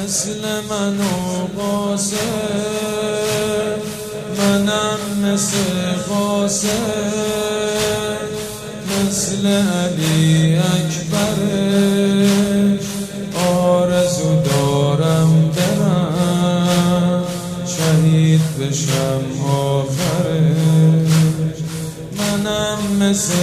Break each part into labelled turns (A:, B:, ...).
A: مثل من و قاسم، منم مثل قاسم، مثل علی اکبرش آرزو دارم برم شهید بشم آخرش. منم مثل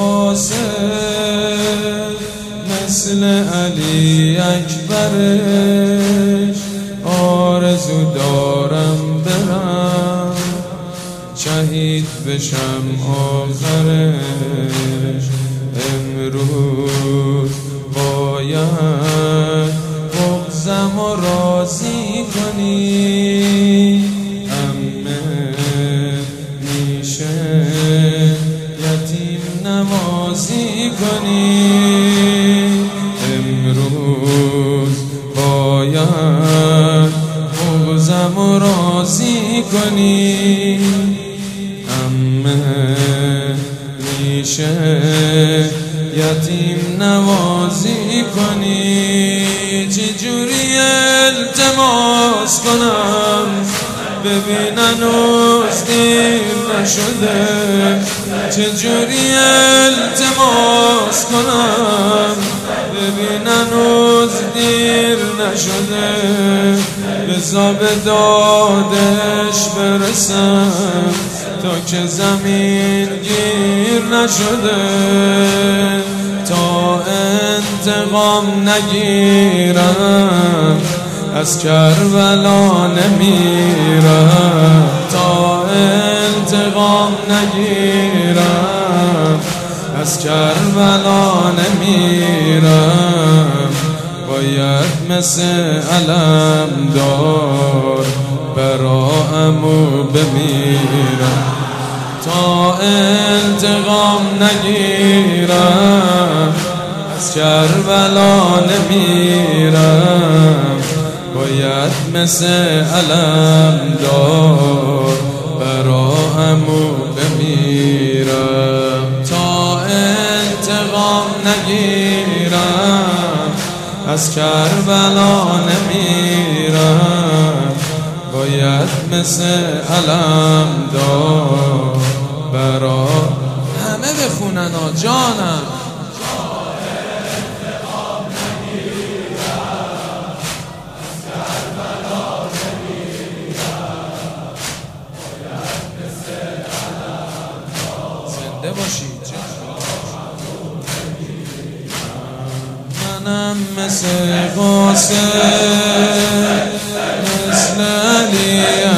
A: قاسم، مثل علی اکبرش آرزو دارم برم شهید بشم آخرش. امروز باید بغضم و راضی کنی، عمه میشه یتیم نوازی کنی. امروز باید بغضم و راضی کنی، عمه میشه یتیم نوازی کنی. چجوری التماس کنم ببینن هنوز دیر نشده، چجوری التماس کنم ببینن هنوز دیر نشده. بذار به دادش برسم تا که زمین گیر نشده، تا انتقام نگیرم از کربلا نمیرم، تا انتقام نگیرم از کربلا نمیرم. باید مثل علمدار براءمو بمیرم، تا انتقام نگیرم از کربلا نمیرم. باید مثل علمدار براءمو بمیرم، تا انتقام نگیرم از کربلا نمیرم. باید مثل علمدار براء همه بخونن جانم. زنده باشید. منم مثل قاسم، مثل علی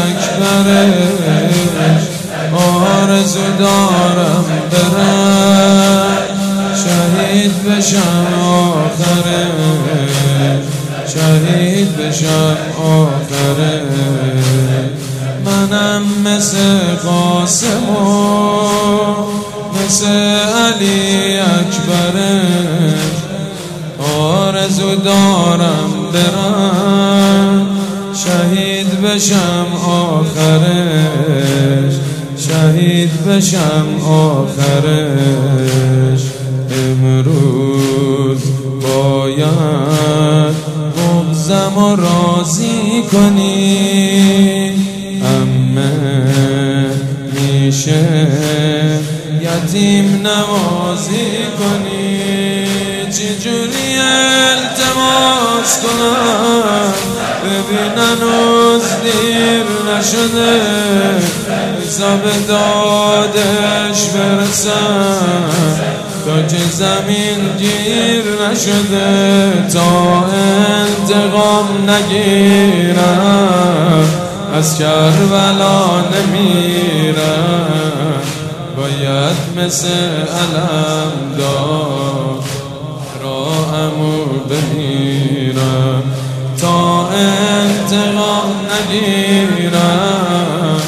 A: اکبرش آرزو دارم برم شهید بشم آخرش، شهید بشم آخرش. منم مثل قاسم و مثل علی اکبرش آرزو دارم برم شهید بشم آخرش، شهید بشم آخرش. امروز باید بغضم و راضی کنی، عمه میشه یتیم نوازی کنی. چجوری التماس کنم ببینن هنوز دیر نشده، بذار به دادش برسم تا که زمین گیر نشده، تا انتقام نگیرم از کربلا نمیرم. باید مثل علمدار براءمو بمیرم، تا انتقام نگیرم.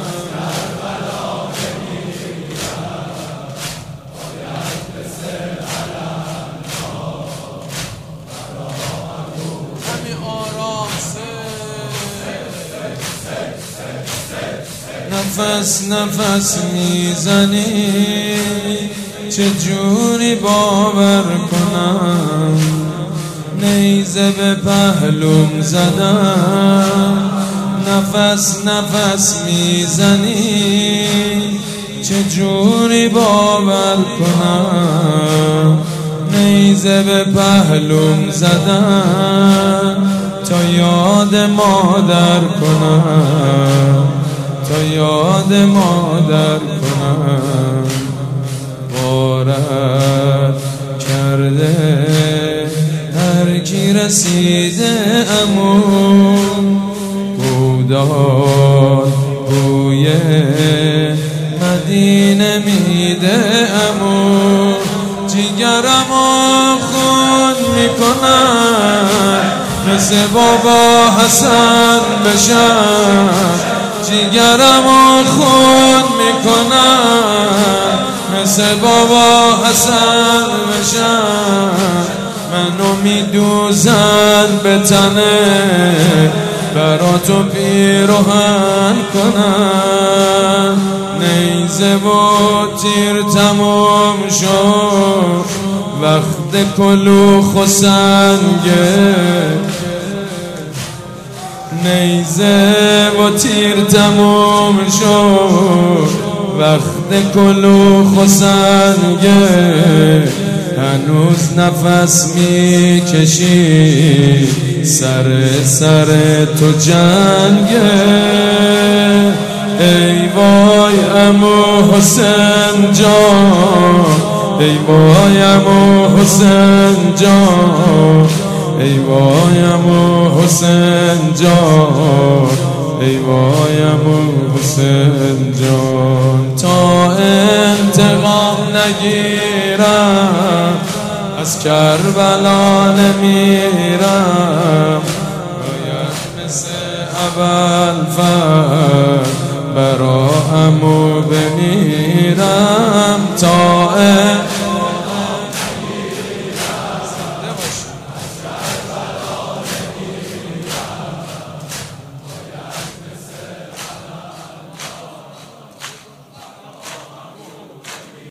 A: همین آرام نفس نفس میزنی، چجوری باور کنم نیزه به پهلوم زدم، نفس نفس میزنی چجوری باور کنم. نیزه به پهلوم زدم تا یاد مادر کنم، تا یاد مادر کنم. غارت کرده هر کی رسیده امو، بودار بوی مدینه میده امو. جیگرمو خون میکنم مثل بابا حسن بشم، جیگرمو خون میکنم مثل بابا حسن بشم. منو میدوزن به تنه برا تو پیراهن کنم. نیزه و تیر تمام شد وقت کلوخ و سنگه، نیزه و تیر تمام شد وقت کلوخ و سنگه. هنوز نفس میکشی سر تو جنگه. ای وای عمو حسین جان، ای وای عمو حسین جان، ای وای عمو حسین جان، ای وای عمو حسین جان. تا انتقام نگیرم از کربلا نمیرم، باید مثل ابوالفضل برا عمو بمیرم. تا